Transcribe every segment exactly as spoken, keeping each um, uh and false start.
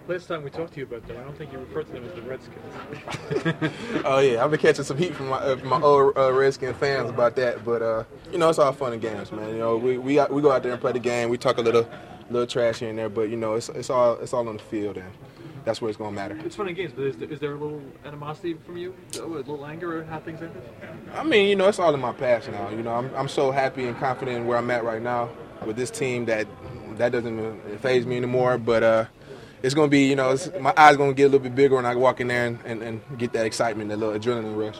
Last time we talked to you about them, I don't think you referred to them as the Redskins. Oh yeah, I've been catching some heat from my uh, from my old uh, Redskin fans about that, but uh, you know, it's all fun and games, man. You know, we we we go out there and play the game. We talk a little little trash here and there, but you know, it's it's all it's all on the field, and that's where it's gonna matter. It's fun and games, but is there, is there a little animosity from you, a little anger at how things ended? I mean, you know, it's all in my past now. You know, I'm I'm so happy and confident in where I'm at right now with this team that that doesn't faze me anymore, but uh. It's going to be, you know, it's, my eyes going to get a little bit bigger when I walk in there and, and, and get that excitement, that little adrenaline rush.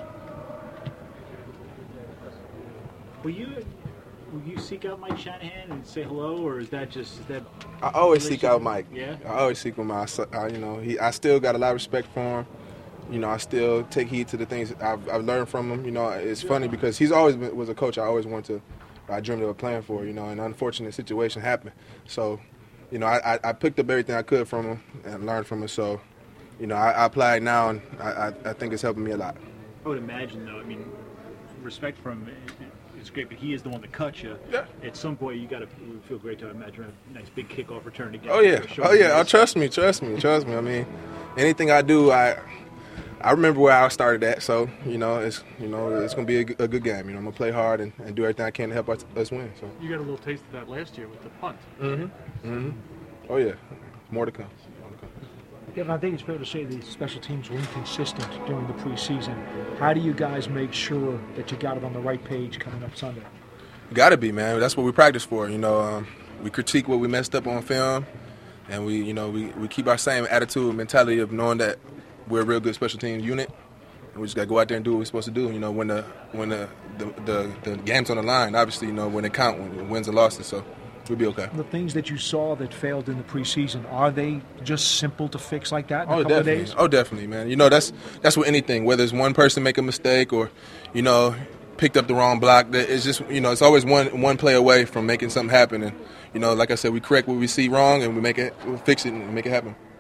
Will you will you seek out Mike Shanahan and say hello, or is that just is that? I always seek out Mike. Yeah. I always seek him out. I, you know, he. I still got a lot of respect for him. You know, I still take heed to the things I've, I've learned from him. You know, it's funny because he's always been, was a coach I always wanted to, I dreamed of playing for. You know, an unfortunate situation happened. So. You know, I, I picked up everything I could from him and learned from him. So, you know, I, I apply it now, and I, I, I think it's helping me a lot. I would imagine, though, I mean, respect for him, it's great, but he is the one that cut you. Yeah. At some point, you got to feel great to imagine a nice big kickoff return again. Oh, yeah. Oh, yeah. Oh, trust me. Trust me. Trust me. I mean, anything I do, I I remember where I started at. So, you know, it's you know it's going to be a, a good game. You know, I'm going to play hard and, and do everything I can to help us, us win. So. You got a little taste of that last year with the punt. Mm-hmm. Mm-hmm. Oh, yeah. More to come. More to come. Yeah, but I think it's fair to say the special teams were inconsistent during the preseason. How do you guys make sure that you got it on the right page coming up Sunday? Got to be, man. That's what we practice for. You know, um, we critique what we messed up on film, and we, you know, we, we keep our same attitude and mentality of knowing that we're a real good special teams unit, and we just got to go out there and do what we're supposed to do. You know, when the when the the, the, the game's on the line, obviously, you know, when it count, when it wins and losses. So. We'll be okay. The things that you saw that failed in the preseason, are they just simple to fix like that in oh, a couple definitely. of days? Oh, definitely, man. You know, that's that's with anything, whether it's one person make a mistake or, you know, picked up the wrong block. It's just, you know, it's always one one play away from making something happen. And, you know, like I said, we correct what we see wrong and we make it, we'll fix it and make it happen.